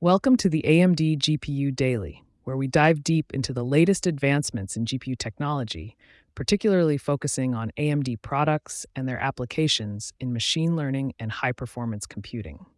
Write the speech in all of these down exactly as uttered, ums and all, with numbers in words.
Welcome to the A M D G P U Daily, where we dive deep into the latest advancements in G P U technology, particularly focusing on A M D products and their applications in machine learning and high-performance computing.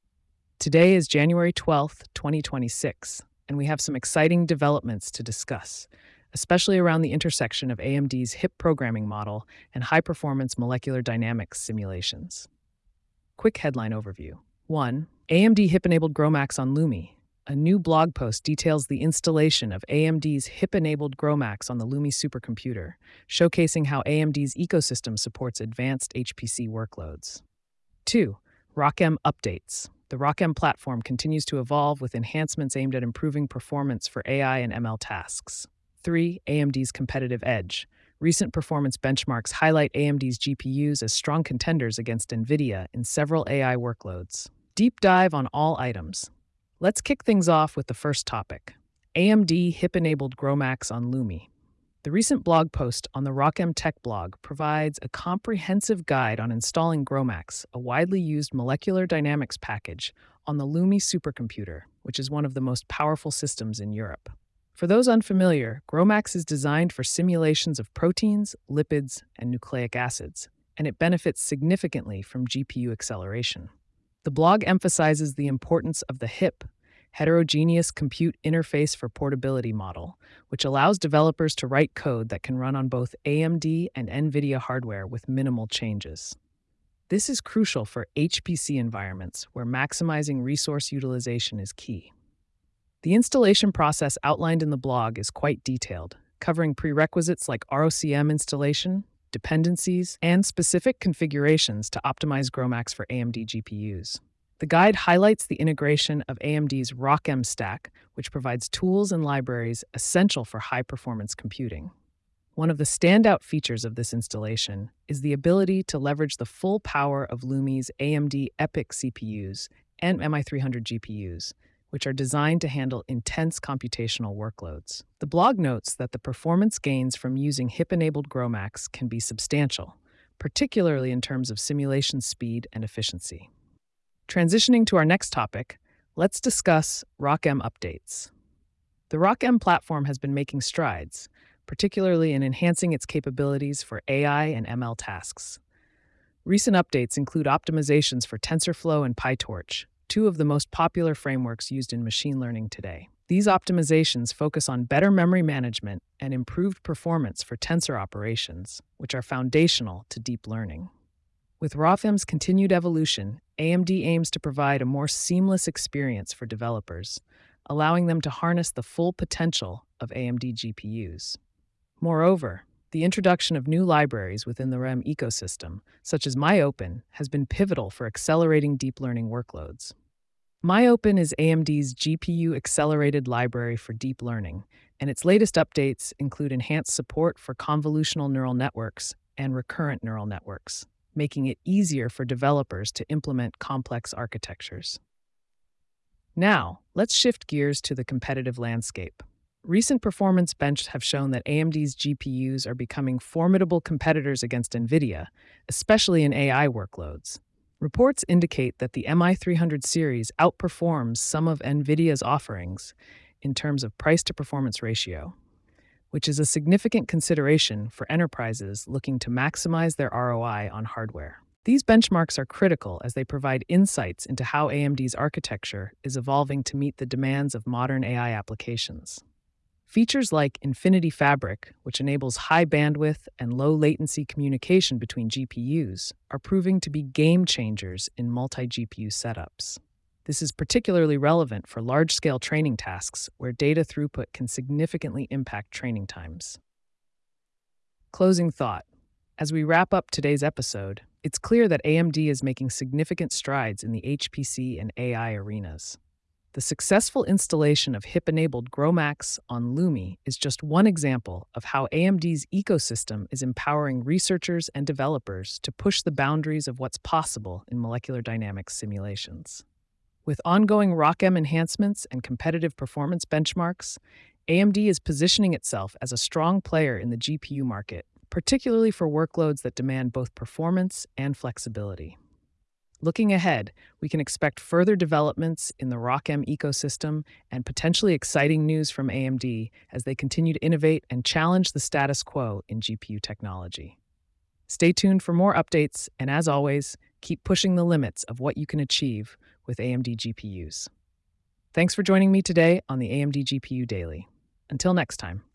Today is January twelfth, twenty twenty-six, and we have some exciting developments to discuss, especially around the intersection of A M D's HIP programming model and high-performance molecular dynamics simulations. Quick headline overview. one. A M D HIP-enabled GROMACS on Lumi. A new blog post details the installation of A M D's HIP-enabled GROMACS on the Lumi supercomputer, showcasing how A M D's ecosystem supports advanced H P C workloads. two. ROCm updates. The ROCm platform continues to evolve with enhancements aimed at improving performance for A I and M L tasks. three. A M D's competitive edge. Recent performance benchmarks highlight A M D's G P Us as strong contenders against NVIDIA in several A I workloads. Deep dive on all items. Let's kick things off with the first topic, A M D HIP-enabled GROMACS on Lumi. The recent blog post on the ROCm Tech blog provides a comprehensive guide on installing GROMACS, a widely used molecular dynamics package, on the Lumi supercomputer, which is one of the most powerful systems in Europe. For those unfamiliar, GROMACS is designed for simulations of proteins, lipids, and nucleic acids, and it benefits significantly from G P U acceleration. The blog emphasizes the importance of the HIP, Heterogeneous Compute Interface for Portability model, which allows developers to write code that can run on both A M D and NVIDIA hardware with minimal changes. This is crucial for H P C environments where maximizing resource utilization is key. The installation process outlined in the blog is quite detailed, covering prerequisites like R O C m installation, dependencies, and specific configurations to optimize GROMACS for A M D G P Us. The guide highlights the integration of A M D's ROCm stack, which provides tools and libraries essential for high-performance computing. One of the standout features of this installation is the ability to leverage the full power of Lumi's A M D EPYC C P Us and M I three hundred G P Us, which are designed to handle intense computational workloads. The blog notes that the performance gains from using HIP-enabled GROMACS can be substantial, particularly in terms of simulation speed and efficiency. Transitioning to our next topic, let's discuss ROCm updates. The ROCm platform has been making strides, particularly in enhancing its capabilities for A I and M L tasks. Recent updates include optimizations for TensorFlow and PyTorch, two of the most popular frameworks used in machine learning today. These optimizations focus on better memory management and improved performance for tensor operations, which are foundational to deep learning. With ROCm's continued evolution, A M D aims to provide a more seamless experience for developers, allowing them to harness the full potential of A M D G P Us. Moreover, the introduction of new libraries within the R E M ecosystem, such as MyOpen, has been pivotal for accelerating deep learning workloads. MyOpen is A M D's G P U-accelerated library for deep learning, and its latest updates include enhanced support for convolutional neural networks and recurrent neural networks, making it easier for developers to implement complex architectures. Now, let's shift gears to the competitive landscape. Recent performance benchmarks have shown that A M D's G P Us are becoming formidable competitors against NVIDIA, especially in A I workloads. Reports indicate that the M I three hundred series outperforms some of NVIDIA's offerings in terms of price-to-performance ratio, which is a significant consideration for enterprises looking to maximize their R O I on hardware. These benchmarks are critical as they provide insights into how A M D's architecture is evolving to meet the demands of modern A I applications. Features like Infinity Fabric, which enables high bandwidth and low latency communication between G P Us, are proving to be game changers in multi-G P U setups. This is particularly relevant for large-scale training tasks where data throughput can significantly impact training times. Closing thought. As we wrap up today's episode, it's clear that A M D is making significant strides in the H P C and A I arenas. The successful installation of HIP-enabled GROMACS on Lumi is just one example of how A M D's ecosystem is empowering researchers and developers to push the boundaries of what's possible in molecular dynamics simulations. With ongoing ROCm enhancements and competitive performance benchmarks, A M D is positioning itself as a strong player in the G P U market, particularly for workloads that demand both performance and flexibility. Looking ahead, we can expect further developments in the ROCm ecosystem and potentially exciting news from A M D as they continue to innovate and challenge the status quo in G P U technology. Stay tuned for more updates, and as always, keep pushing the limits of what you can achieve with A M D G P Us. Thanks for joining me today on the A M D G P U Daily. Until next time.